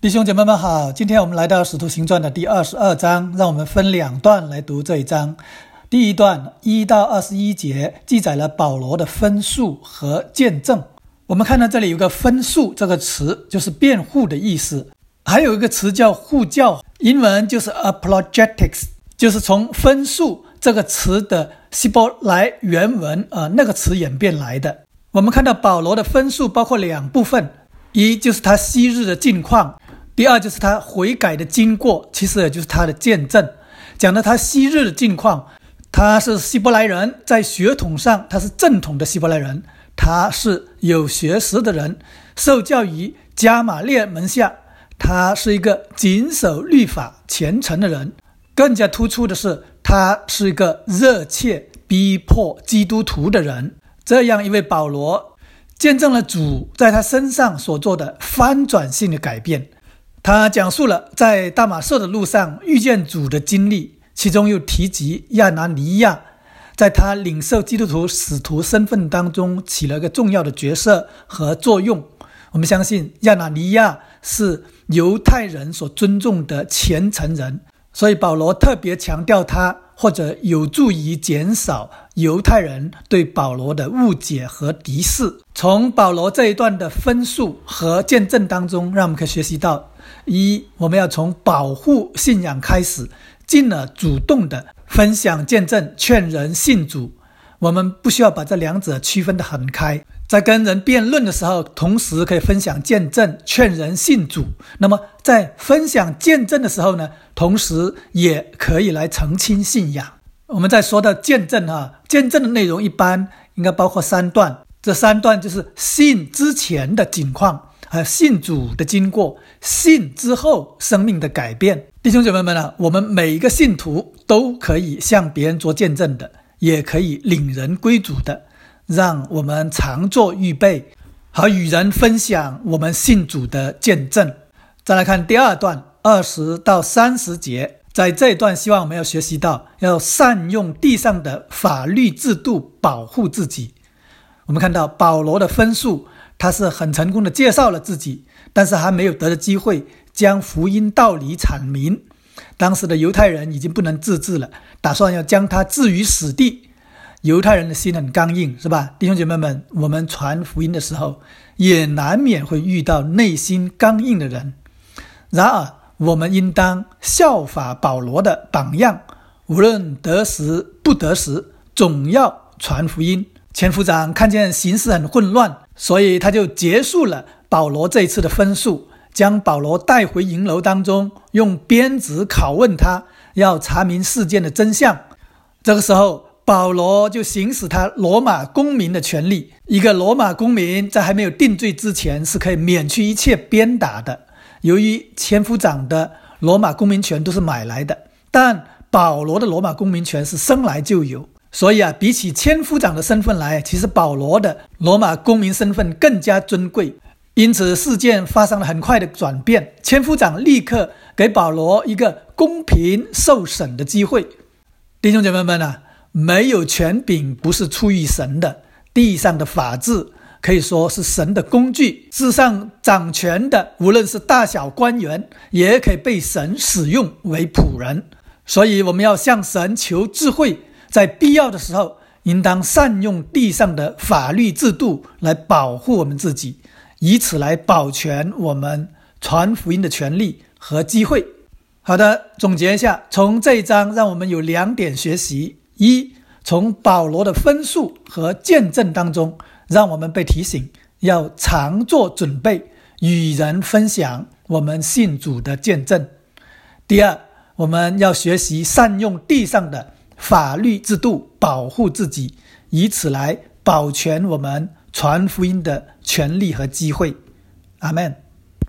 弟兄姐妹们好，今天我们来到使徒行传的第22章，让我们分两段来读这一章。第一段1到21节记载了保罗的分述和见证。我们看到这里有个分述这个词，就是辩护的意思，还有一个词叫护教，英文就是 apologetics， 就是从分述这个词的希伯来原文那个词演变来的。我们看到保罗的分述包括两部分，一就是他昔日的境况，第二就是他悔改的经过，其实也就是他的见证。讲到他昔日的境况，他是希伯来人，在血统上他是正统的希伯来人，他是有学识的人，受教于加玛列门下，他是一个谨守律法虔诚的人。更加突出的是，他是一个热切逼迫基督徒的人。这样一位保罗见证了主在他身上所做的翻转性的改变。他讲述了在大马色的路上遇见主的经历，其中又提及亚拿尼亚在他领受基督徒使徒身份当中起了一个重要的角色和作用。我们相信亚拿尼亚是犹太人所尊重的虔诚人，所以保罗特别强调他，或者有助于减少犹太人对保罗的误解和敌视。从保罗这一段的分述和见证当中，让我们可以学习到，一，我们要从保护信仰开始，进而主动的分享见证，劝人信主。我们不需要把这两者区分得很开，在跟人辩论的时候，同时可以分享见证，劝人信主。那么在分享见证的时候呢，同时也可以来澄清信仰。我们再说到见证见证的内容一般应该包括3段，这3段就是信之前的景况，还有信主的经过，信之后生命的改变。弟兄姐妹们我们每一个信徒都可以向别人做见证的，也可以领人归主的，让我们常做预备，好与人分享我们信主的见证。再来看第2段20到30节，在这一段希望我们要学习到要善用地上的法律制度保护自己。我们看到保罗的分述，他是很成功的介绍了自己，但是还没有得到机会将福音道理阐明。当时的犹太人已经不能自制了，打算要将他置于死地。犹太人的心很刚硬，是吧？弟兄姐妹们，我们传福音的时候也难免会遇到内心刚硬的人。然而我们应当效法保罗的榜样，无论得时不得时，总要传福音。千夫长看见形势很混乱，所以他就结束了保罗这一次的分述，将保罗带回营楼当中，用鞭子拷问他，要查明事件的真相。这个时候保罗就行使他罗马公民的权利。一个罗马公民在还没有定罪之前是可以免去一切鞭打的。由于千夫长的罗马公民权都是买来的，但保罗的罗马公民权是生来就有，所以比起千夫长的身份来，其实保罗的罗马公民身份更加尊贵。因此事件发生了很快的转变，千夫长立刻给保罗一个公平受审的机会。弟兄姐妹们没有权柄不是出于神的，地上的法治可以说是神的工具，世上掌权的无论是大小官员，也可以被神使用为仆人。所以我们要向神求智慧，在必要的时候应当善用地上的法律制度来保护我们自己，以此来保全我们传福音的权利和机会。好的，总结一下，从这一章让我们有2点学习。一，从保罗的分述和见证当中，让我们被提醒要常做准备，与人分享我们信主的见证。第二，我们要学习善用地上的法律制度保护自己，以此来保全我们传福音的权利和机会。阿们。